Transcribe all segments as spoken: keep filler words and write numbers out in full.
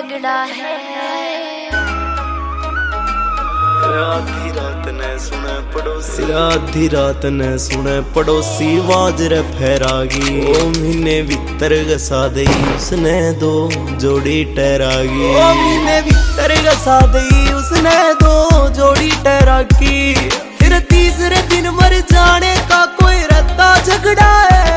तगड़ा है। आधी रात ने सुने पड़ोसी आधी रात ने सुने पड़ोसी आवाज रे फहरागी। ओ महीने भीतर गसा दई उसने दो जोड़ी टहरागी। ओ महीने भीतर गसा दई उसने दो जोड़ी टहरागी। फिर तीसरे दिन मर जाने का कोई रहता झगड़ा है।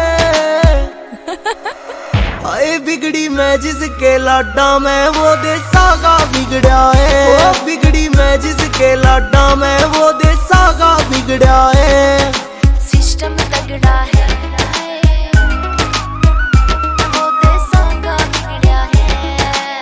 आए बिगड़ी मैं जिसके लाडा में वो देसा का बिगड़ा है। ओ बिगड़ी मैं जिसके लाडा में वो देसा का बिगड़ा है। सिस्टम तगड़ा है, वो देसा का बिगड़ा है।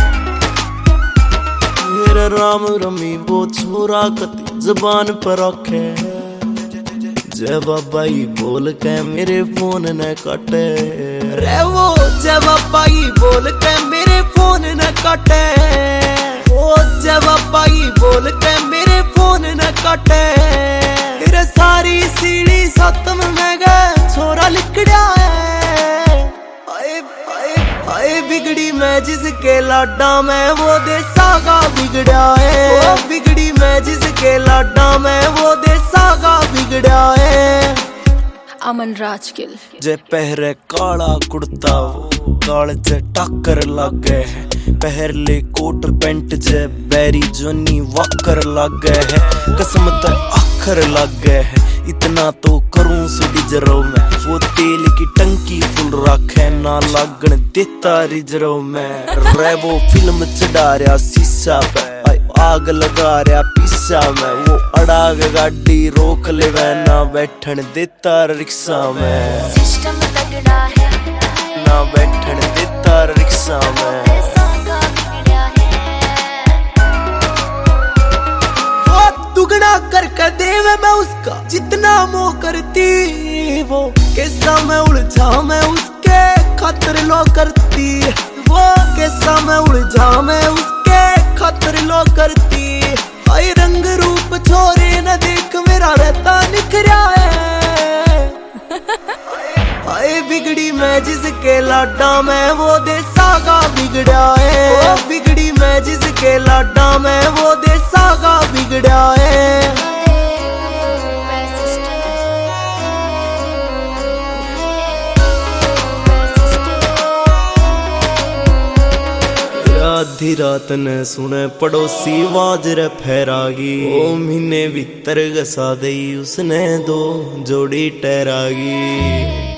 मेरा राम रमी वो छोरा कती जबान पर रखे। जय बाबाई बोल के मेरे फोन न काटे रे। वो जय बाबाई बोल के मेरे फोन न काटे। ओ जय बाबाई बोल के मेरे फोन न काटे। फिर सारी सीढ़ी सतम में गए छोरा लिखड़ा है। आए आए आए बिगड़ी मैं जिसके लाडा में वो देसा का बिगड़ा है। ओ बिगड़ी मैं जिसके लाडा में वो देसा का बिगड़ा है। अमन राजगिल जे पहरे काला कुर्ता वो काल जे टक्कर लागे है। पहर ले कोट पेंट जे बैरी जोनी वक्कर लागे है। कसम तो अखर लागे है इतना तो करूं सुडिजरो में। वो तेल की टंकी फुल रखे ना लागन देता रिजरो में। रे वो फिल्म चढ़ा रहा शीशा पे आग लगा रहा पीसा में। वो अड़ाग गाड़ी रोक ले ना बैठन देता रिक्शा में। सिस्टम तगड़ा है, ना बैठन देता रिक्शा में। देसा का बिगड़ा है। वो दुगना करके देवे मैं उसका जितना मोह करती। वो कैसा मैं उलझा मैं उसके खातिर लो करती। वो कैसा मैं उलझा मैं उसके खातिर लो करती। आई रंग रूप छोरे न देख मेरा रहता निखरा है। आए बिगड़ी मैं जिसके लाडा में वो देसा का बिगड़ा है। ओ बिगड़ी मैं जिसके लाडा में वो देसा का बिगड़ा है। आधी रात ने सुने पड़ोसी आवाज रे फहरागी। ओ महीने भीतर गसा दई उसने दो जोड़ी टहरागी।